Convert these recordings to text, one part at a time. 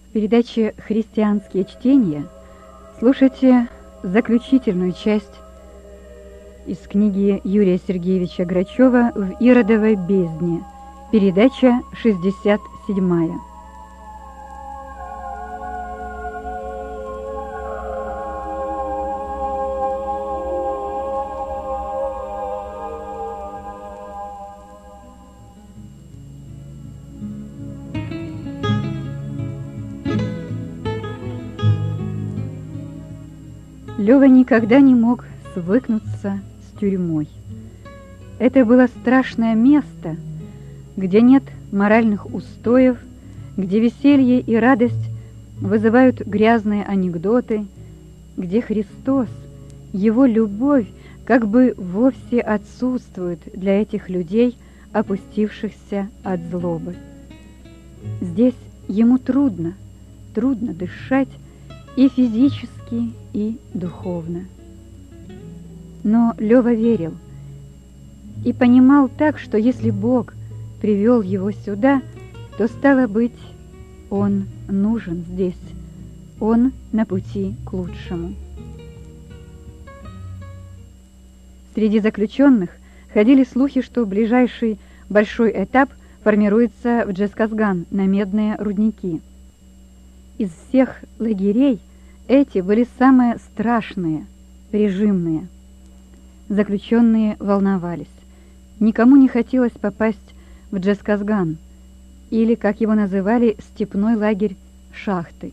В передаче «Христианские чтения» слушайте заключительную часть из книги Юрия Сергеевича Грачева «В Иродовой бездне», передача 67. Лёва никогда не мог свыкнуться с тюрьмой. Это было страшное место, где нет моральных устоев, где веселье и радость вызывают грязные анекдоты, где Христос, Его любовь, как бы вовсе отсутствует для этих людей, опустившихся от злобы. Здесь ему трудно дышать и физически, и духовно. Но Лёва верил и понимал так, что если Бог привел его сюда, то, стало быть, он нужен здесь, он на пути к лучшему. Среди заключенных ходили слухи, что ближайший большой этап формируется в Джесказган на медные рудники. Из всех лагерей эти были самые страшные, режимные. Заключенные волновались. Никому не хотелось попасть в Джесказган, или, как его называли, степной лагерь шахты.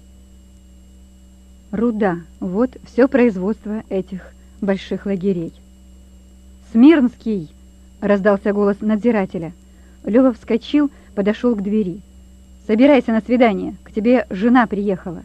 Руда — вот все производство этих больших лагерей. «Смирнский!» — раздался голос надзирателя. Лёва вскочил, подошел к двери. «Собирайся на свидание, к тебе жена приехала».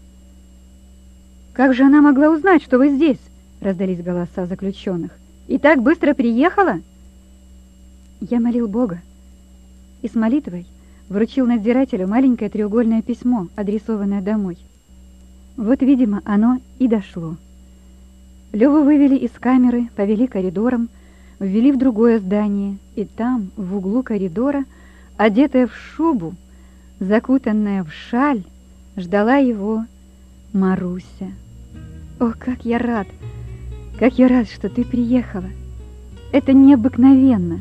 «Как же она могла узнать, что вы здесь?» — раздались голоса заключенных. «И так быстро приехала?» Я молил Бога и с молитвой вручил надзирателю маленькое треугольное письмо, адресованное домой. Вот, видимо, оно и дошло. Лёву вывели из камеры, повели коридором, ввели в другое здание, и там, в углу коридора, одетая в шубу, закутанная в шаль, ждала его Маруся. «Ох, как я рад, что ты приехала! Это необыкновенно!»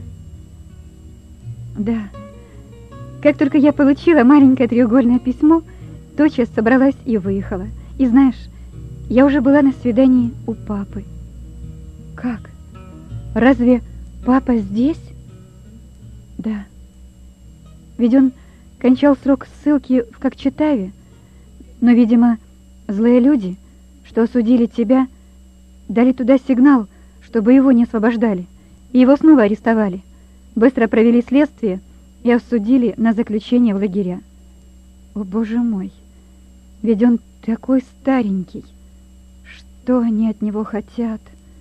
Да, как только я получила маленькое треугольное письмо, тотчас собралась и выехала. И знаешь, я уже была на свидании у папы. Как? Разве папа здесь? Да. Ведь он кончал срок ссылки в Кокчетаве, но, видимо, злые люди, что осудили тебя, дали туда сигнал, чтобы его не освобождали, и его снова арестовали. Быстро провели следствие и осудили на заключение в лагеря. О, Боже мой! Ведь он такой старенький. Что они от него хотят?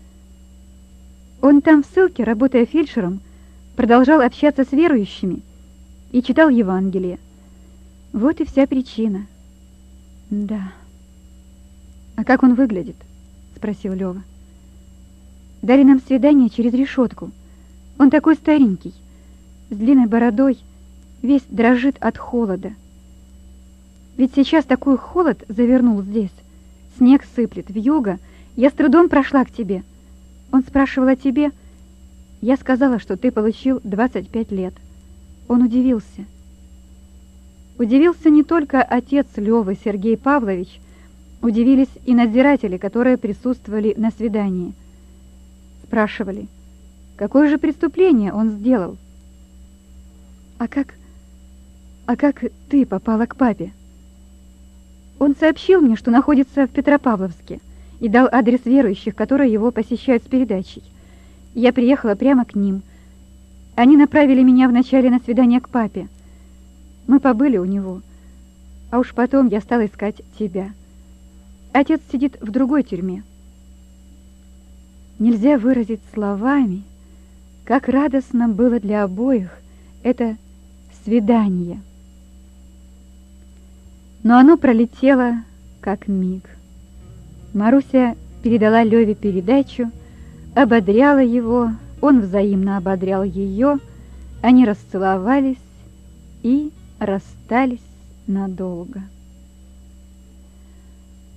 Он там в ссылке, работая фельдшером, продолжал общаться с верующими и читал Евангелие. Вот и вся причина. Да. А как он выглядит? Спросил Лёва. Дали нам свидание через решетку. Он такой старенький, с длинной бородой, весь дрожит от холода. Ведь сейчас такой холод завернул здесь. Снег сыплет, вьюга. Я с трудом прошла к тебе. Он спрашивал о тебе. Я сказала, что ты получил 25 лет. Он удивился. Удивился не только отец Лёвы, Сергей Павлович. Удивились и надзиратели, которые присутствовали на свидании. Спрашивали, какое же преступление он сделал? А как ты попала к папе? Он сообщил мне, что находится в Петропавловске, и дал адрес верующих, которые его посещают с передачей. Я приехала прямо к ним. Они направили меня вначале на свидание к папе. Мы побыли у него, а уж потом я стала искать тебя. Отец сидит в другой тюрьме. Нельзя выразить словами, как радостно было для обоих это свидание. Но оно пролетело, как миг. Маруся передала Лёве передачу, ободряла его, он взаимно ободрял ее, они расцеловались и расстались надолго.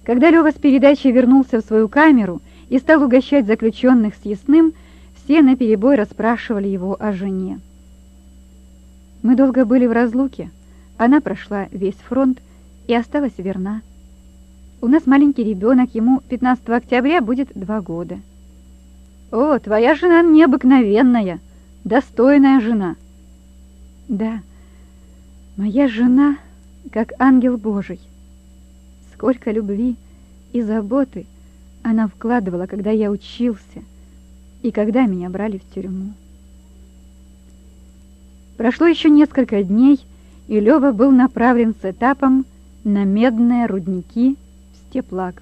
Когда Лёва с передачей вернулся в свою камеру и стал угощать заключенных съестным, все наперебой расспрашивали его о жене. Мы долго были в разлуке. Она прошла весь фронт и осталась верна. У нас маленький ребенок, ему 15 октября будет 2 года. О, твоя жена необыкновенная, достойная жена. Да, моя жена как ангел Божий. Сколько любви и заботы она вкладывала, когда я учился и когда меня брали в тюрьму. Прошло еще несколько дней, и Лёва был направлен с этапом на медные рудники в Степлаг.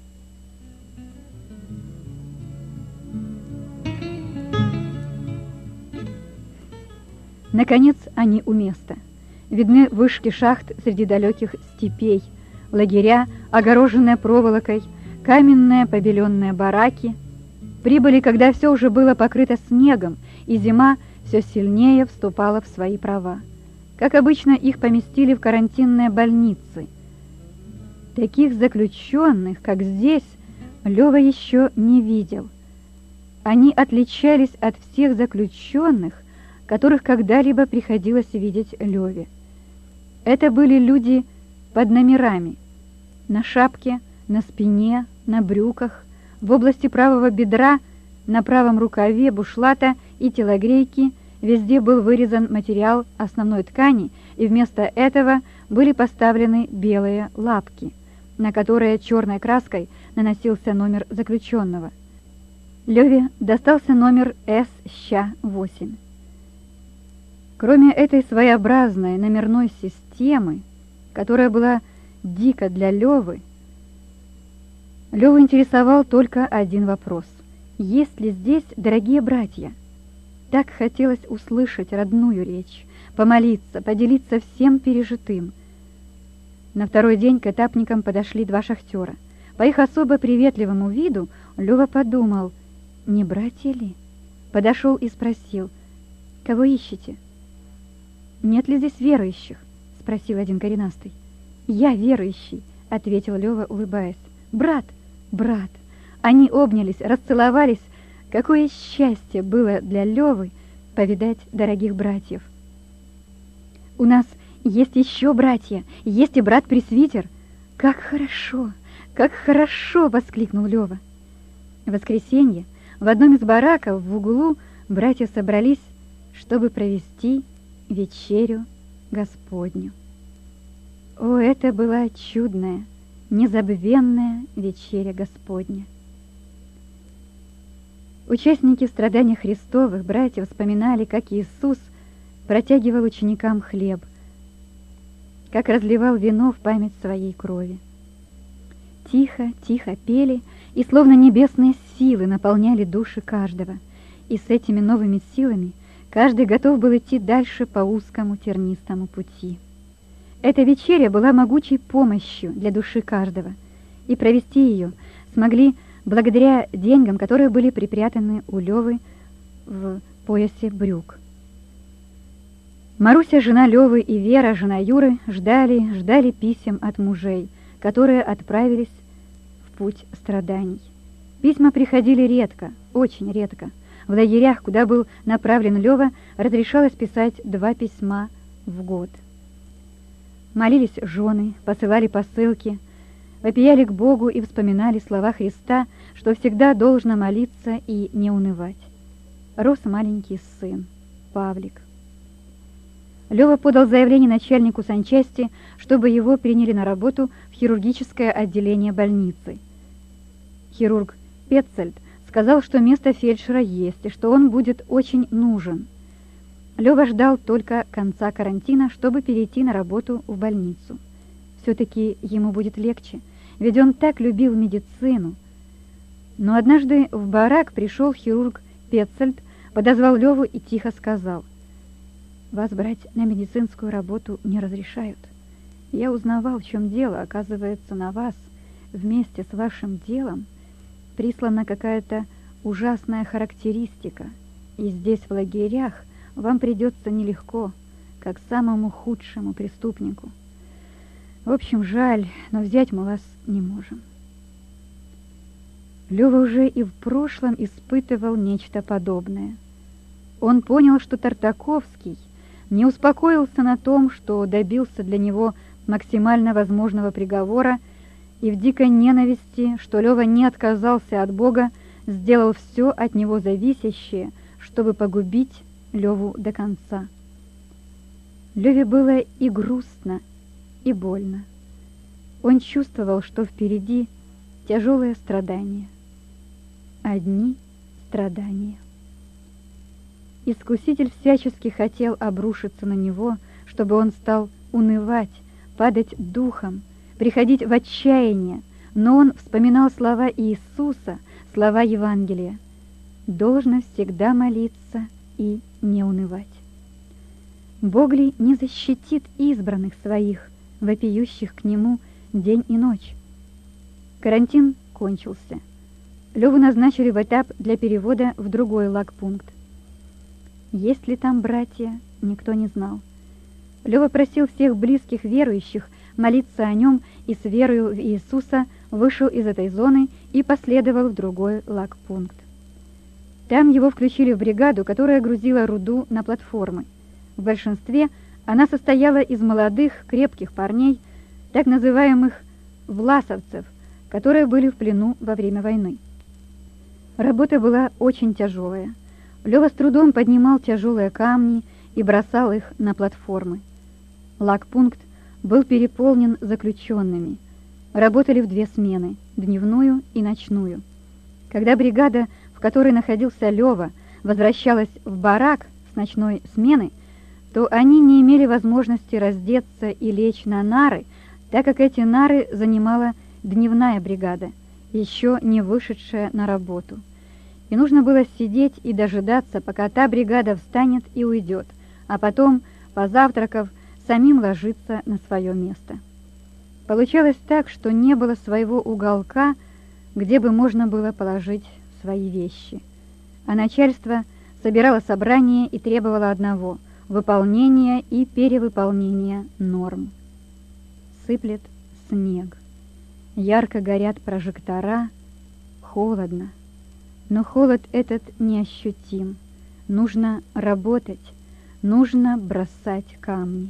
Наконец они у места. Видны вышки шахт среди далеких степей, лагеря, огороженные проволокой, каменные побеленные бараки. Прибыли, когда все уже было покрыто снегом, и зима все сильнее вступала в свои права. Как обычно, их поместили в карантинные больницы. Таких заключенных, как здесь, Лёва еще не видел. Они отличались от всех заключенных, которых когда-либо приходилось видеть Лёве. Это были люди под номерами, на шапке, на спине, на брюках, в области правого бедра, на правом рукаве бушлата и телогрейки везде был вырезан материал основной ткани, и вместо этого были поставлены белые лапки, на которые черной краской наносился номер заключенного. Лёве достался номер СЩ-8. Кроме этой своеобразной номерной системы, которая была дико для Лёвы, Лёву интересовал только один вопрос. Есть ли здесь дорогие братья? Так хотелось услышать родную речь, помолиться, поделиться всем пережитым. На второй день к этапникам подошли 2 шахтера. По их особо приветливому виду Лёва подумал, не братья ли? Подошел и спросил, кого ищете? «Нет ли здесь верующих?» — спросил один коренастый. «Я верующий», — ответил Лёва, улыбаясь. «Брат, брат!» Они обнялись, расцеловались. Какое счастье было для Лёвы повидать дорогих братьев. «У нас есть еще братья, есть и брат-пресвитер». Как хорошо!» — воскликнул Лёва. В воскресенье в одном из бараков в углу братья собрались, чтобы провести вечерю Господню. О, это была чудная, незабвенная вечеря Господня. Участники страданий Христовых братья вспоминали, как Иисус протягивал ученикам хлеб, как разливал вино в память своей крови. Тихо, тихо пели, и словно небесные силы наполняли души каждого, и с этими новыми силами каждый готов был идти дальше по узкому тернистому пути. Эта вечеря была могучей помощью для души каждого, и провести ее смогли благодаря деньгам, которые были припрятаны у Лёвы в поясе брюк. Маруся, жена Лёвы, и Вера, жена Юры, ждали писем от мужей, которые отправились в путь страданий. Письма приходили редко, очень редко. В лагерях, куда был направлен Лёва, разрешалось писать 2 письма в год. Молились жены, посылали посылки, вопияли к Богу и вспоминали слова Христа, что всегда должно молиться и не унывать. Рос маленький сын, Павлик. Лёва подал заявление начальнику санчасти, чтобы его приняли на работу в хирургическое отделение больницы. Хирург Петцельд сказал, что место фельдшера есть и что он будет очень нужен. Лёва ждал только конца карантина, чтобы перейти на работу в больницу. Все-таки ему будет легче, ведь он так любил медицину. Но однажды в барак пришел хирург Петцельд, подозвал Лёву и тихо сказал: «Вас брать на медицинскую работу не разрешают. Я узнавал, в чем дело. Оказывается, на вас вместе с вашим делом прислана какая-то ужасная характеристика, и здесь, в лагерях, вам придется нелегко, как самому худшему преступнику. В общем, жаль, но взять мы вас не можем. Лёва уже и в прошлом испытывал нечто подобное. Он понял, что Тартаковский не успокоился на том, что добился для него максимально возможного приговора, и в дикой ненависти, что Лёва не отказался от Бога, сделал все от него зависящее, чтобы погубить Лёву до конца. Лёве было и грустно, и больно. Он чувствовал, что впереди тяжелое страдание. Одни страдания. Искуситель всячески хотел обрушиться на него, чтобы он стал унывать, падать духом, приходить в отчаяние, но он вспоминал слова Иисуса, слова Евангелия: «Должно всегда молиться и не унывать». Бог ли не защитит избранных своих, вопиющих к Нему день и ночь? Карантин кончился. Лёву назначили в этап для перевода в другой лагпункт. Есть ли там братья, никто не знал. Лёва просил всех близких верующих молиться о нем и с верою в Иисуса вышел из этой зоны и последовал в другой лагпункт. Там его включили в бригаду, которая грузила руду на платформы. В большинстве она состояла из молодых, крепких парней, так называемых власовцев, которые были в плену во время войны. Работа была очень тяжелая. Лёва с трудом поднимал тяжелые камни и бросал их на платформы. Лагпункт был переполнен заключенными. Работали в 2 смены, дневную и ночную. Когда бригада, в которой находился Лёва, возвращалась в барак с ночной смены, то они не имели возможности раздеться и лечь на нары, так как эти нары занимала дневная бригада, еще не вышедшая на работу. И нужно было сидеть и дожидаться, пока та бригада встанет и уйдет, а потом, позавтракав, самим ложиться на свое место. Получалось так, что не было своего уголка, где бы можно было положить свои вещи. А начальство собирало собрание и требовало одного — выполнения и перевыполнения норм. Сыплет снег. Ярко горят прожектора. Холодно. Но холод этот неощутим. Нужно работать. Нужно бросать камни.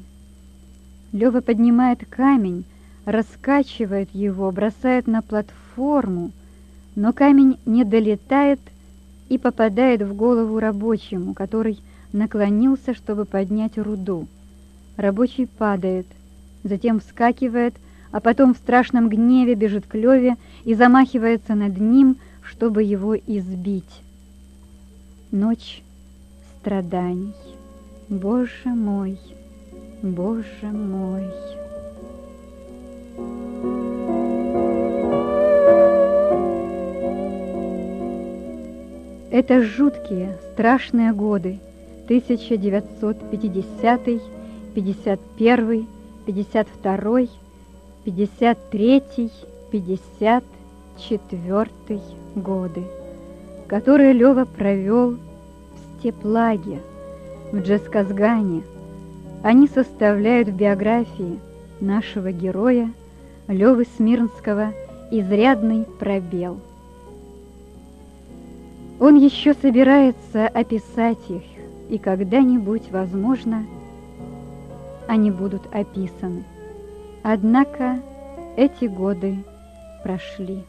Лёва поднимает камень, раскачивает его, бросает на платформу, но камень не долетает и попадает в голову рабочему, который наклонился, чтобы поднять руду. Рабочий падает, затем вскакивает, а потом в страшном гневе бежит к Лёве и замахивается над ним, чтобы его избить. Ночь страданий. Боже мой, Боже мой. Это жуткие, страшные годы. 1950, 51, 52, 53, 54 годы, которые Лёва провел в степлаге, в Джесказгане. Они составляют в биографии нашего героя Лёвы Смирнского изрядный пробел. Он еще собирается описать их, и когда-нибудь, возможно, они будут описаны. Однако эти годы прошли.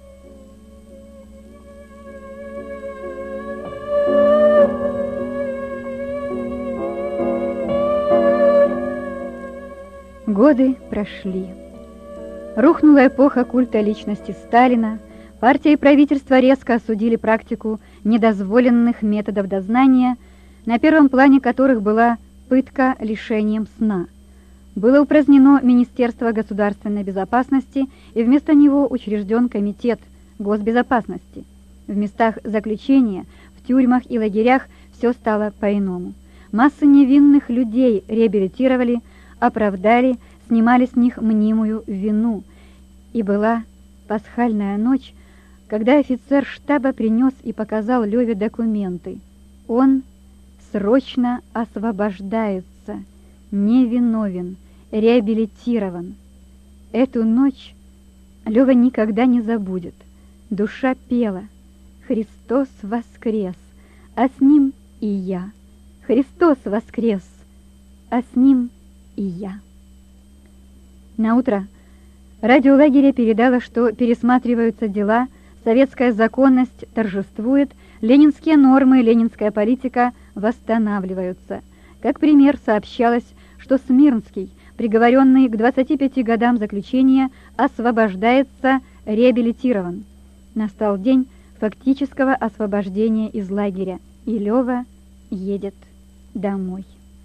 Годы прошли. Рухнула эпоха культа личности Сталина. Партия и правительство резко осудили практику недозволенных методов дознания, на первом плане которых была пытка лишением сна. Было упразднено Министерство государственной безопасности, и вместо него учрежден Комитет госбезопасности. В местах заключения, в тюрьмах и лагерях все стало по-иному. Массы невинных людей реабилитировали, оправдали, снимали с них мнимую вину. И была пасхальная ночь, когда офицер штаба принес и показал Лёве документы. Он срочно освобождается, невиновен, реабилитирован. Эту ночь Лёва никогда не забудет. Душа пела: «Христос воскрес, а с Ним и я! Христос воскрес, а с Ним и я!» Наутро радио лагеря передало, что пересматриваются дела, советская законность торжествует, ленинские нормы, ленинская политика восстанавливаются. Как пример сообщалось, что Смирнский, приговоренный к 25 годам заключения, освобождается, реабилитирован. Настал день фактического освобождения из лагеря, и Лёва едет домой.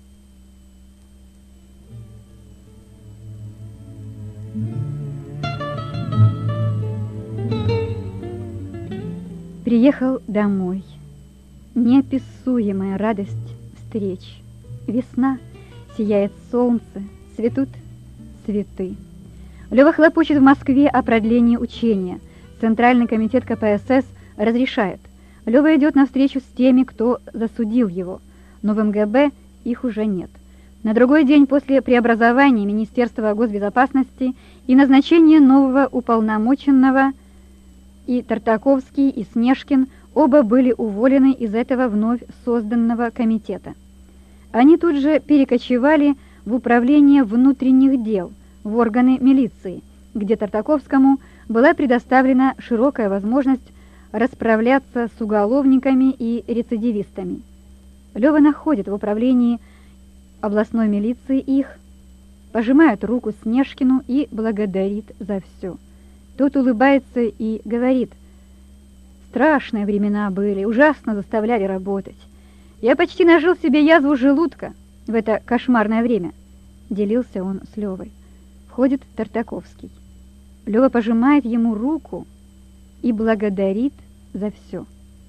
Приехал домой. Неописуемая радость встреч. Весна, сияет солнце, цветут цветы. Лёва хлопочет в Москве о продлении учения. Центральный комитет КПСС разрешает. Лёва идет навстречу с теми, кто засудил его. Но в МГБ их уже нет. На другой день после преобразования Министерства госбезопасности и назначения нового уполномоченного и Тартаковский, и Снежкин оба были уволены из этого вновь созданного комитета. Они тут же перекочевали в управление внутренних дел, в органы милиции, где Тартаковскому была предоставлена широкая возможность расправляться с уголовниками и рецидивистами. Лёва находит в управлении областной милиции их, пожимает руку Снежкину и благодарит за все. Тот улыбается и говорит: «Страшные времена были, ужасно заставляли работать. Я почти нажил себе язву желудка в это кошмарное время», — делился он с Лёвой. Входит Тартаковский. Лёва пожимает ему руку и благодарит за все.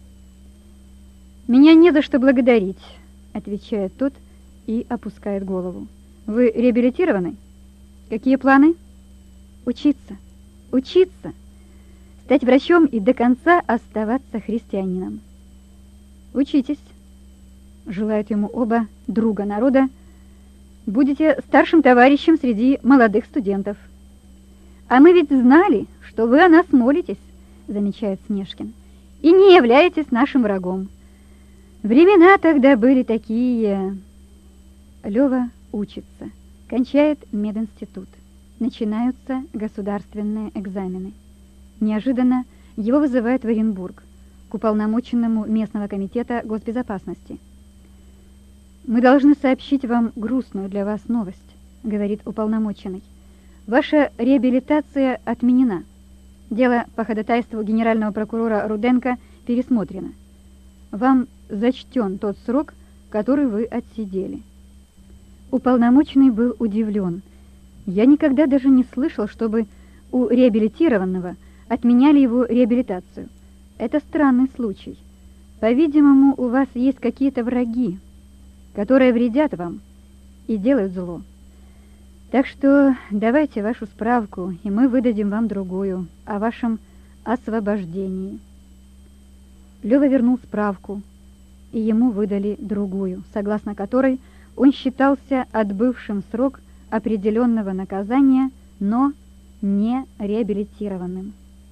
«Меня не за что благодарить», — отвечает тот и опускает голову. «Вы реабилитированы? Какие планы?» «Учиться, учиться, стать врачом и до конца оставаться христианином». «Учитесь», — желают ему оба друга народа, «будете старшим товарищем среди молодых студентов». «А мы ведь знали, что вы о нас молитесь», — замечает Снежкин, «и не являетесь нашим врагом. Времена тогда были такие...» Лёва учится, кончает мединститут. Начинаются государственные экзамены. Неожиданно его вызывают в Оренбург, к уполномоченному местного комитета госбезопасности. «Мы должны сообщить вам грустную для вас новость», — говорит уполномоченный. «Ваша реабилитация отменена. Дело по ходатайству генерального прокурора Руденко пересмотрено. Вам зачтен тот срок, который вы отсидели». Уполномоченный был удивлен. Я никогда даже не слышал, чтобы у реабилитированного отменяли его реабилитацию. Это странный случай. По-видимому, у вас есть какие-то враги, которые вредят вам и делают зло. Так что давайте вашу справку, и мы выдадим вам другую о вашем освобождении. Лёва вернул справку, и ему выдали другую, согласно которой он считался отбывшим срок определенного наказания, но не реабилитированным.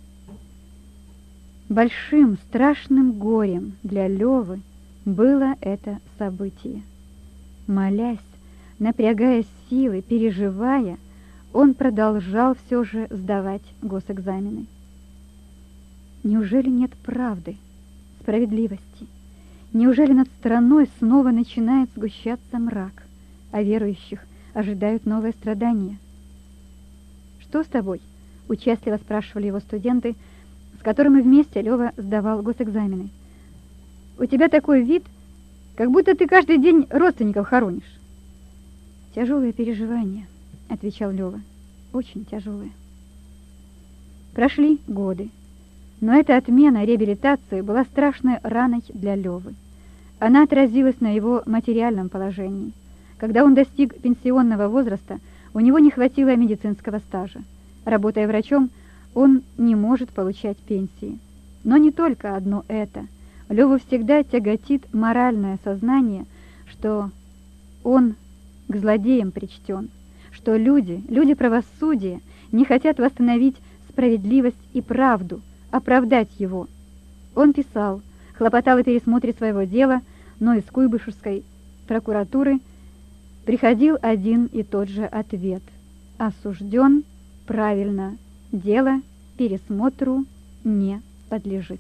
Большим страшным горем для Лёвы было это событие. Молясь, напрягая силы, переживая, он продолжал все же сдавать госэкзамены. Неужели нет правды, справедливости? Неужели над страной снова начинает сгущаться мрак, а верующих ожидают новые страдания? «Что с тобой?» — участливо спрашивали его студенты, с которыми вместе Лёва сдавал госэкзамены. «У тебя такой вид, как будто ты каждый день родственников хоронишь». «Тяжелые переживания», — отвечал Лёва, — «очень тяжелые». Прошли годы, но эта отмена реабилитации была страшной раной для Лёвы. Она отразилась на его материальном положении. Когда он достиг пенсионного возраста, у него не хватило медицинского стажа. Работая врачом, он не может получать пенсии. Но не только одно это. Лёву всегда тяготит моральное сознание, что он к злодеям причтен, что люди правосудия не хотят восстановить справедливость и правду, оправдать его. Он писал, хлопотал о пересмотре своего дела, но из Куйбышевской прокуратуры приходил один и тот же ответ: осужден правильно, дело пересмотру не подлежит.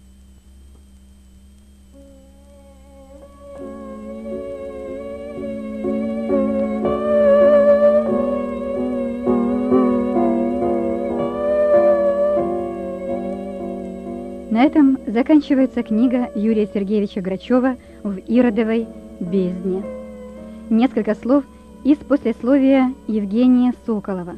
На этом заканчивается книга Юрия Сергеевича Грачева «В Иродовой бездне». Несколько слов из послесловия Евгения Соколова.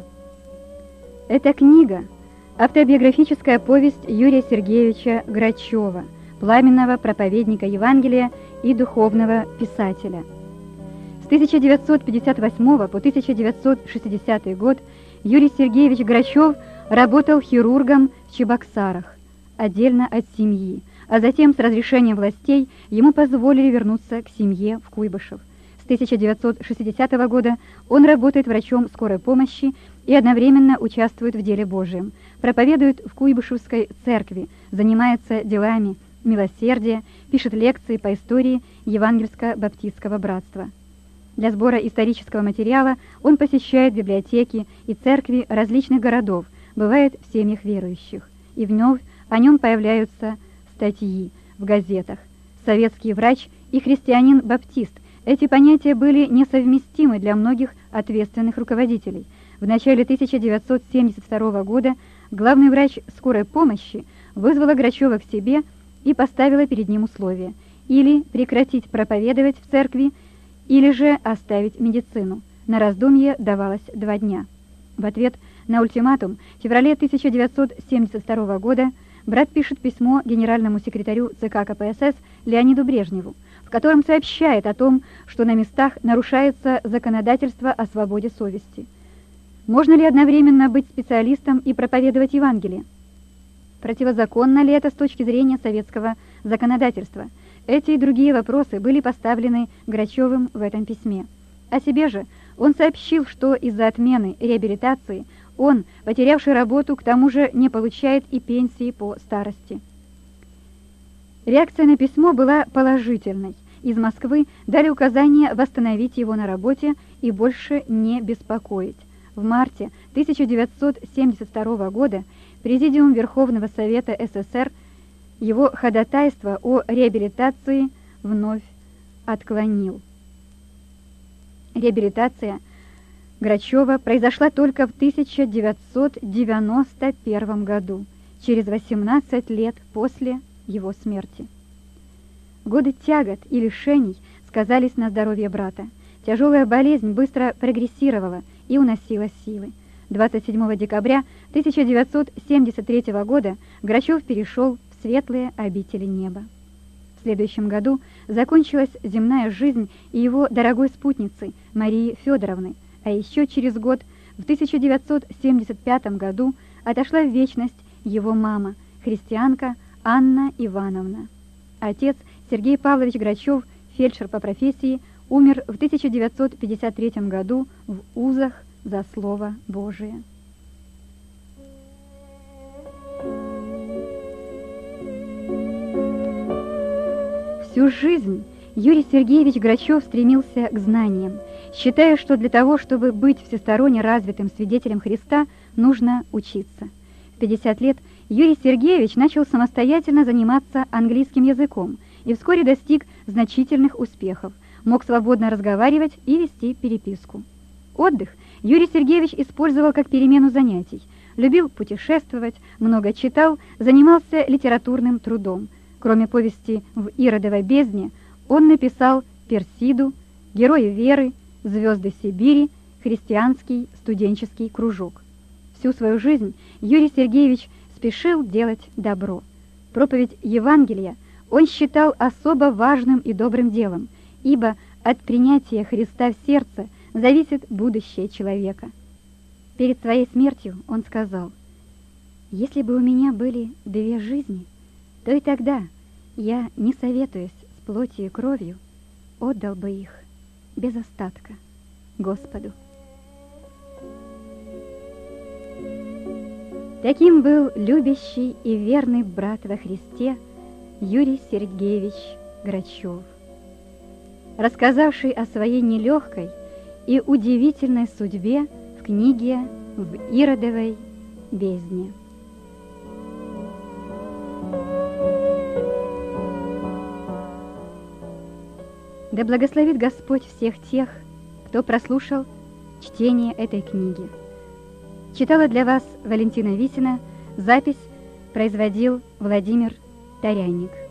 Эта книга – автобиографическая повесть Юрия Сергеевича Грачева, пламенного проповедника Евангелия и духовного писателя. С 1958 по 1960 год Юрий Сергеевич Грачев работал хирургом в Чебоксарах, отдельно от семьи, а затем с разрешения властей ему позволили вернуться к семье в Куйбышев. С 1960 года он работает врачом скорой помощи и одновременно участвует в деле Божьем, проповедует в Куйбышевской церкви, занимается делами милосердия, пишет лекции по истории Евангельско-баптистского братства. Для сбора исторического материала он посещает библиотеки и церкви различных городов, бывает в семьях верующих, и вновь о нем появляются статьи в газетах. Советский врач и христианин-баптист. Эти понятия были несовместимы для многих ответственных руководителей. В начале 1972 года главный врач скорой помощи вызвала Грачева к себе и поставила перед ним условия: или прекратить проповедовать в церкви, или же оставить медицину. На раздумье давалось 2 дня. В ответ на ультиматум в феврале 1972 года брат пишет письмо генеральному секретарю ЦК КПСС Леониду Брежневу, в котором сообщает о том, что на местах нарушается законодательство о свободе совести. Можно ли одновременно быть специалистом и проповедовать Евангелие? Противозаконно ли это с точки зрения советского законодательства? Эти и другие вопросы были поставлены Грачевым в этом письме. О себе же он сообщил, что из-за отмены реабилитации он, потерявший работу, к тому же не получает и пенсии по старости. Реакция на письмо была положительной. Из Москвы дали указание восстановить его на работе и больше не беспокоить. В марте 1972 года Президиум Верховного Совета СССР его ходатайство о реабилитации вновь отклонил. Реабилитация Грачева произошла только в 1991 году, через 18 лет после его смерти. Годы тягот и лишений сказались на здоровье брата. Тяжелая болезнь быстро прогрессировала и уносила силы. 27 декабря 1973 года Грачев перешел в светлые обители неба. В следующем году закончилась земная жизнь и его дорогой спутницы Марии Федоровны, а еще через год, в 1975 году, отошла в вечность его мама, христианка Анна Ивановна. Отец Сергей Павлович Грачев, фельдшер по профессии, умер в 1953 году в узах за Слово Божие. Всю жизнь Юрий Сергеевич Грачев стремился к знаниям, считая, что для того, чтобы быть всесторонне развитым свидетелем Христа, нужно учиться. В 50 лет Юрий Сергеевич начал самостоятельно заниматься английским языком и вскоре достиг значительных успехов, мог свободно разговаривать и вести переписку. Отдых Юрий Сергеевич использовал как перемену занятий, любил путешествовать, много читал, занимался литературным трудом. Кроме повести «В Иродовой бездне», он написал «Персиду», «Герои веры», «Звезды Сибири», «Христианский студенческий кружок». Всю свою жизнь Юрий Сергеевич спешил делать добро. Проповедь Евангелия он считал особо важным и добрым делом, ибо от принятия Христа в сердце зависит будущее человека. Перед своей смертью он сказал: «Если бы у меня были 2 жизни, то и тогда я, не советуясь с плотью и кровью, отдал бы их без остатка Господу». Таким был любящий и верный брат во Христе Юрий Сергеевич Грачев, рассказавший о своей нелегкой и удивительной судьбе в книге «В Иродовой бездне». Да благословит Господь всех тех, кто прослушал чтение этой книги. Читала для вас Валентина Висина, запись производил Владимир Таряник.